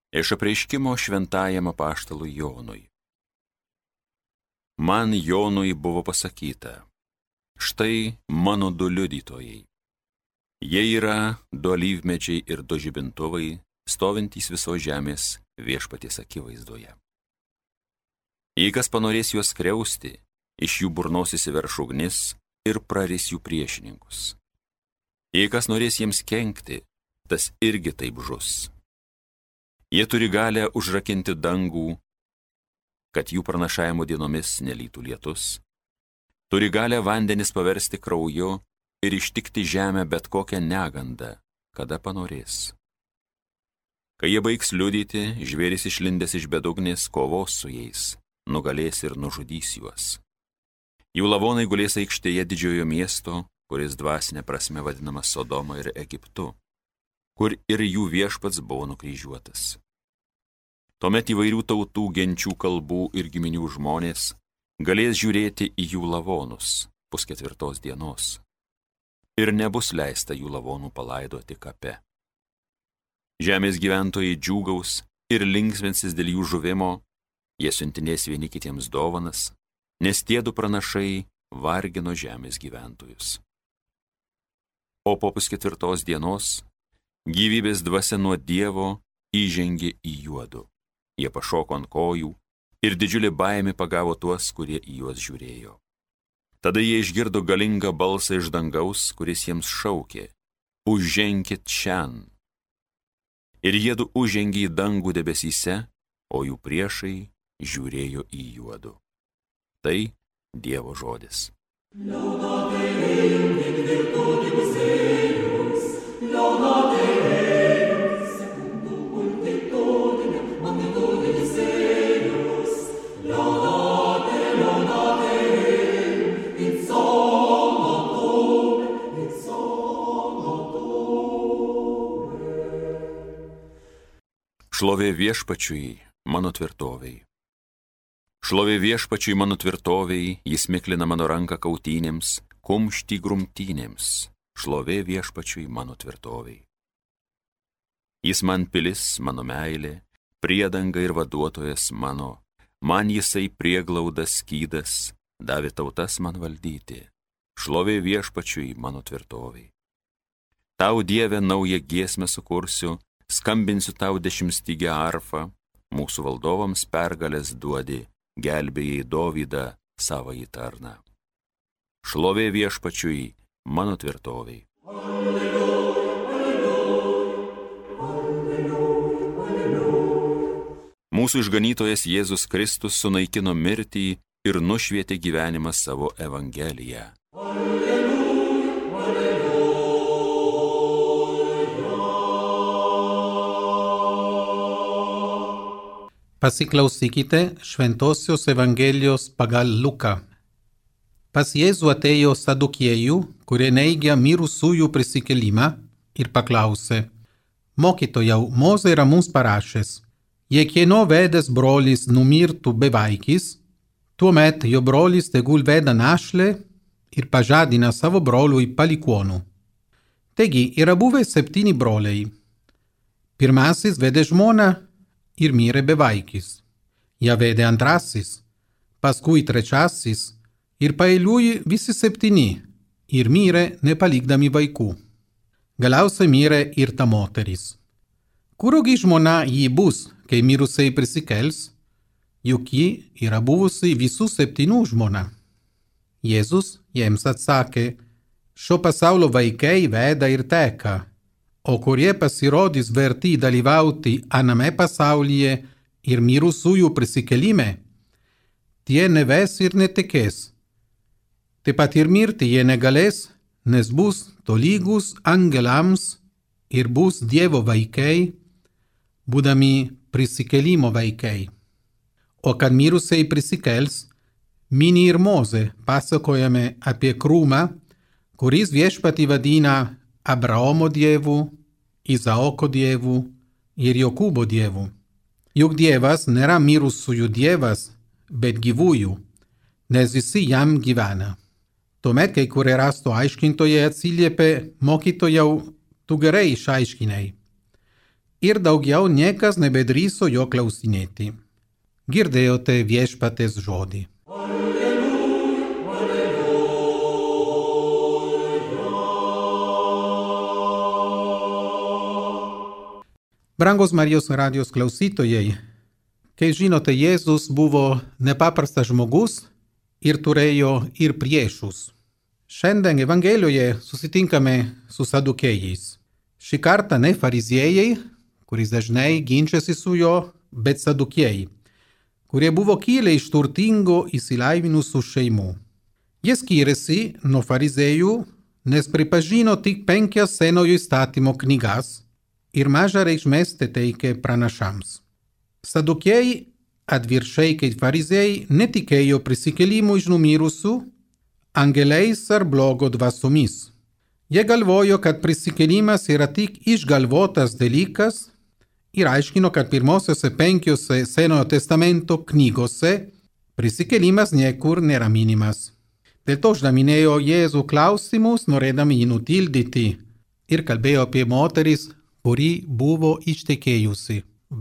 Iš apreiškimo šventajam apaštalui Jonui. Man Jonui buvo pasakyta, štai mano du liudytojai. Jie yra du alyvmedžiai ir du žibintuvai, stovintys visos žemės viešpaties akivaizdoje. Jei kas panorės juos skriausti, iš jų burnos įsiverš ugnis ir praris jų priešininkus. Jei kas norės jiems kenkti, tas irgi taip žus. Jie turi galę užrakinti dangų, kad jų pranašavimo dienomis nelytų lietus. Turi galę vandenis paversti krauju ir ištikti žemę bet kokią negandą, kada panorės. Kai jie baigs liudyti, žvėris išlindęs iš bedugnės kovos su jais, nugalės ir nužudys juos. Jų lavonai gulės aikštėje didžiojo miesto, kuris dvasinė prasme vadinamas Sodoma ir Egiptu, kur ir jų viešpats buvo nukryžiuotas. Tuomet įvairių tautų, genčių, kalbų ir giminių žmonės galės žiūrėti į jų lavonus 4 dienos ir nebus leista jų lavonų palaidoti kape. Žemės gyventojai džiūgaus ir linksminsis dėl jų žuvimo, jie siuntinės vieni kitiems dovanas, nes tie du pranašai vargino žemės gyventojus. O po 4 dienos gyvybės dvasia nuo Dievo įžengė į juodu. Jie pašoko ant kojų ir didžiulė baimė pagavo tuos, kurie į juos žiūrėjo. Tada jie išgirdo galingą balsą iš dangaus, kuris jiems šaukė: užženkit čian. Ir jiedu užžengė į dangų debesyse, o jų priešai žiūrėjo į juodu. Tai Dievo žodis. Šlovė viešpačiui, mano tvirtovei. Šlovė viešpačiui, mano tvirtovei, jis miklina mano ranką kautynėms, kumštį grumtynėms. Šlovė viešpačiui, mano tvirtovei. Jis man pilis, mano meilė, priedanga ir vaduotojas mano, man jisai prieglaudas skydas, davė tautas man valdyti. Šlovė viešpačiui, mano tvirtovei. Tau, Dieve, naują giesmę sukursiu, skambinsiu tau 10-stygę arfą, mūsų valdovams pergalės duodi, gelbėjai Dovydą savąjį tarną. Šlovė viešpačiui, mano tvirtovei. Mūsų išganytojas Jėzus Kristus sunaikino mirtį ir nušvietė gyvenimą savo evangeliją. Pasiklausykite Šventosios Evangelijos pagal Luką. Pas Jėzų atėjo sadukiejų, kurie neigia mirusiųjų prisikėlimą, ir paklausė: Mokytojau, Mozė yra mums parašęs, jei kieno vedęs brolis numirtų bevaikis, tuomet jo brolis tegul veda našlę ir pažadina savo broliui palikuonų. Taigi yra buvę 7 broliai. Pirmasis vedė žmoną ir mirė bevaikis. Ją vedė antrasis, paskui trečiasis ir paeiliui visi 7 ir mirė nepalikdami vaikų. Galiausiai mirė ir ta moteris. Kurgi žmona ji bus, kai mirusiai prisikels, juk ji yra buvusi visų 7 žmona. Jėzus jiems atsakė: šio pasaulio vaikai veda ir teka, o kurie pasirodys verti dalyvauti aname pasaulyje ir mirusiųjų prisikėlime, tie neves ir netekės. Taip pat ir mirti jie negalės, nes bus tolygus angelams ir bus Dievo vaikai, būdami prisikėlimo vaikai. O kad mirusiai prisikels, mini ir Mozė pasakojame apie krūmą, kuris viešpatį vadina Abraomo Dievu, Izaoko Dievu ir Jokūbo Dievu. Juk Dievas nėra mirusiųjų Dievas, bet gyvųjų, nes visi jam gyvena. Tuomet kai kurie rašto aiškintojai atsiliepė: mokytojau, tu gerai išaiškinai. ir daugiau niekas nebedrįso jo klausinėti. Girdėjote viešpaties žodį. Brangos Marijos radijos klausytojai, kai žinote, Jėzus buvo nepaprastas žmogus ir turėjo ir priešus. Šiandien Evangelijoje susitinkame su sadukėjais. Šį kartą ne fariziejai, kuris dažnai ginčiasi su juo, bet sadukėjai, kurie buvo kilę iš turtingo išsilavinusių šeimų. Jie skyrėsi nuo fariziejų, nes pripažino tik 5 Senojo įstatymo knygas ir mažą reikšmės teikė pranašams. Sadukėjai, atvirkščiai kaip fariziejai, netikėjo prisikėlimu iš numirusių, angelais ar blogo dvasiomis. Jie galvojo, kad prisikėlimas yra tik išgalvotas dalykas ir aiškino, kad pirmosiose 5 Senojo testamento knygose prisikėlimas niekur nėra minimas. Dėl to uždavinėjo Jėzų klausimus, norėdami jį nutildyti, ir kalbėjo apie moteris, kuri buvo ištekėjusi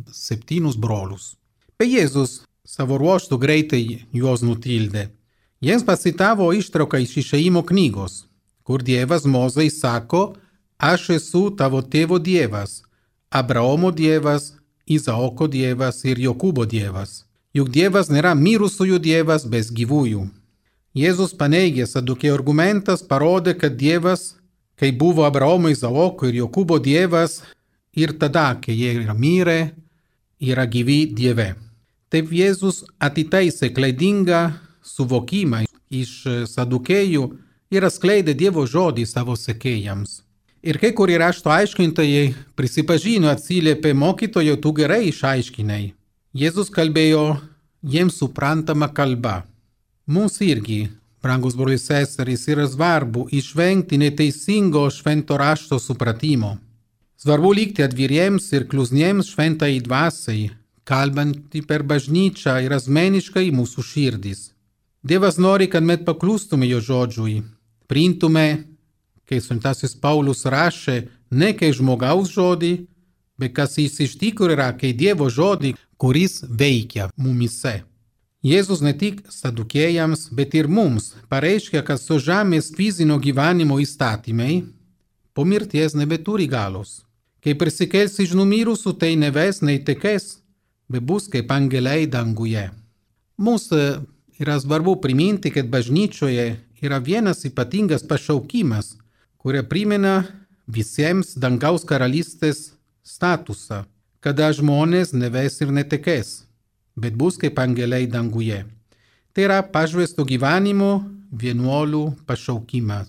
7 brolius. Bet Jėzus savo ruožtu greitai juos nutildė. Jiems pacitavo ištrauką iš Išėjimo knygos, kur Dievas Mozei sako: aš esu tavo tėvo Dievas, Abraomo Dievas, Izaoko Dievas ir Jokūbo Dievas. Juk Dievas nėra mirusiųjų Dievas, bet gyvųjų. Jėzus paneigė sadukėjų argumentas, parodė, kad Dievas, kai buvo Abraomo, Izaoko ir Jokūbo Dievas, ir tada, kai jie yra mirę, yra gyvi Dieve. Taip Jėzus atitaisė klaidingą suvokimą iš sadukėjų ir atskleidė Dievo žodį savo sekėjams. Ir kai kurie rašto aiškintojai prisipažino, atsiliepė: mokytojo, tu gerai išaiškinai. Jėzus kalbėjo jiems suprantama kalba. Mums irgi, brangus broliai seserys, yra svarbu išvengti neteisingo švento rašto supratimo. Svarbu likti atviriems ir klusniems šventai dvasiai, kalbantį per bažnyčią ir asmeniškai mūsų širdis. Dievas nori, kad mes paklustume jo žodžiui, priimtume, kai šventasis Paulius rašė, ne kaip žmogaus žodį, bet kas jis iš tikrųjų yra, kaip Dievo žodį, kuris veikia mumise. Jėzus ne tik sadukėjams, bet ir mums pareiškia, kad su žemės fizinio gyvenimo įstatymai po mirties nebeturi galios. Kai prisikels iš numirusių, tai neves, neįtekės, bet bus kaip angelai danguje. Mums yra svarbu priminti, kad bažnyčioje yra vienas ypatingas pašaukimas, kurie primena visiems dangaus karalystės statusą, kada žmonės neves ir netekės, bet bus kaip angelai danguje. Tai yra pašvęsto gyvenimo vienuolių pašaukimas.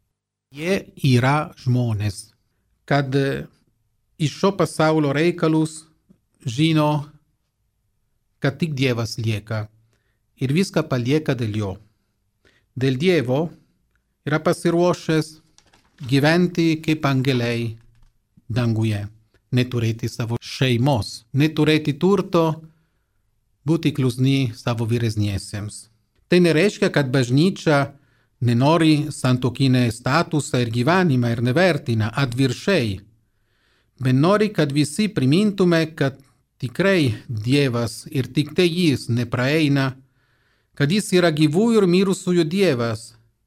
Jie yra žmonės, kad iš šio pasaulio reikalus žino, kad tik Dievas lieka ir viską palieka dėl jo. Dėl Dievo yra pasiruošęs gyventi kaip angelai danguje, neturėti savo šeimos, neturėti turto, būti klusni savo vyresniesiems. Tai nereiškia, kad bažnyčia nenori santuokinę statusą ir gyvenimą ir nevertina, atvirkščiai. Bet nori, kad visi primintume, kad tikrai Dievas ir tik tai jis nepraeina, kad jis yra gyvų ir mirusiųjų Dievas,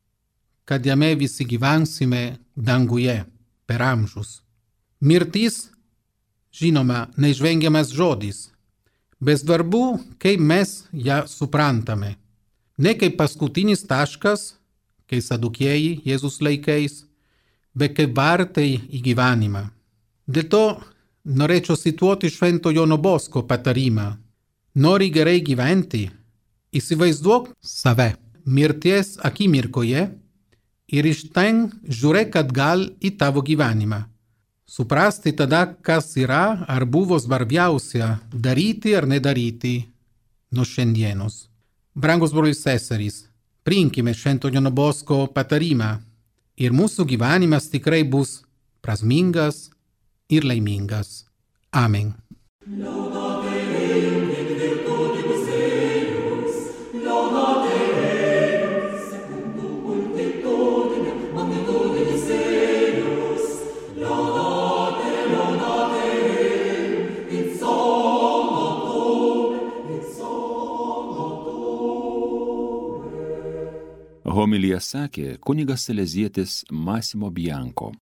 kad jame visi gyvensime danguje per amžius. Mirtis, žinoma, neišvengiamas žodis, bet svarbu, kaip mes ją suprantame. Ne kaip paskutinis taškas, kaip sadukėjai Jėzus laikais, bet kaip vartai į gyvenimą. Dėl to norėčiau cituoti Švento Jono Bosko patarimą. Nori gerai gyventi, įsivaizduok save mirties akimirkoje ir iš ten žiūrėk atgal į tavo gyvenimą. Suprasti tada, kas yra ar buvo svarbiausia daryti ar nedaryti nuo šiandienos. Brangus broliai seserys, priimkime Švento Jono Bosko patarimą ir mūsų gyvenimas tikrai bus prasmingas ir laimingas. Amen. Homiliją sakė kunigas salezietis Massimo Bianco.